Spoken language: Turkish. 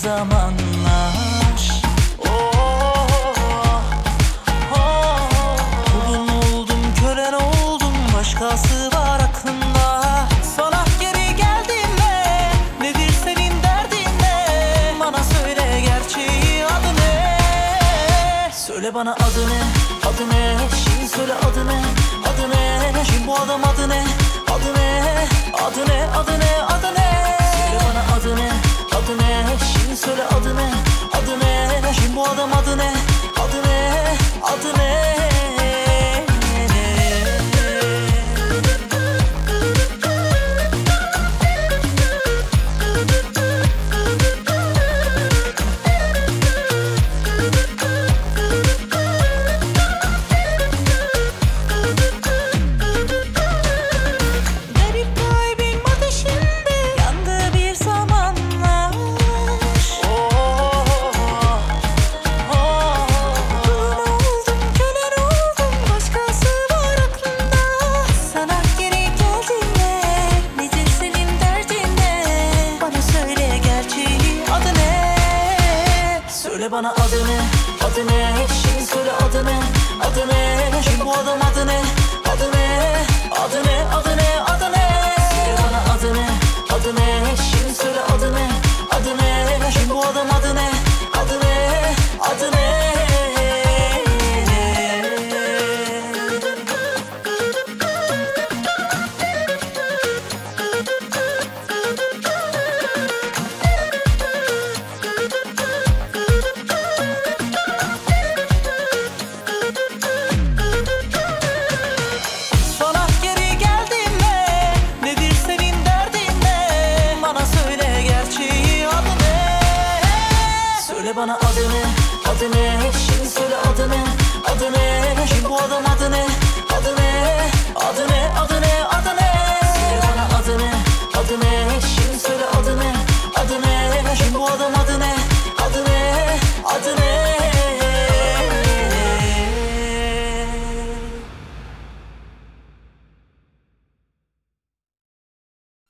zamanlar. Kulun oldum, kölen oldum, başkası var aklımda. Sana geri geldim mi? Nedir senin derdin ne? Bana söyle gerçeği, adı ne? Söyle bana adı ne? Adı ne? Şimdi söyle adı ne? Adı ne? Şimdi bu adam adı ne? Adı ne? Adı ne? Adı ne? Adı ne? Söyle bana adı ne? Adı ne? Şimdi söyle adı ne? Adı ne? Şimdi bu adam adı ne? Adı ne? Adı ne? Söyle bana adı ne? Adı ne? Şimdi söyle adı ne? Adı ne? Şimdi bu adam adı ne? Adı ne? Adı ne? Adı ne? Adı ne? Söyle bana adı ne? Adı ne? Şimdi söyle adı ne? Adı ne? Şimdi bu adam adı ne? Adı ne? Adı ne? Söyle bana adı ne? Adı ne? Şimdi söyle adı ne? Adı ne? Şimdi bu adam adı ne? Adı ne? Adı ne? Adı ne? Adı ne? Söyle bana adı ne? Adı ne? Şimdi söyle adı ne? Adı ne? Şimdi bu adam adı ne? Adı ne? Adı ne?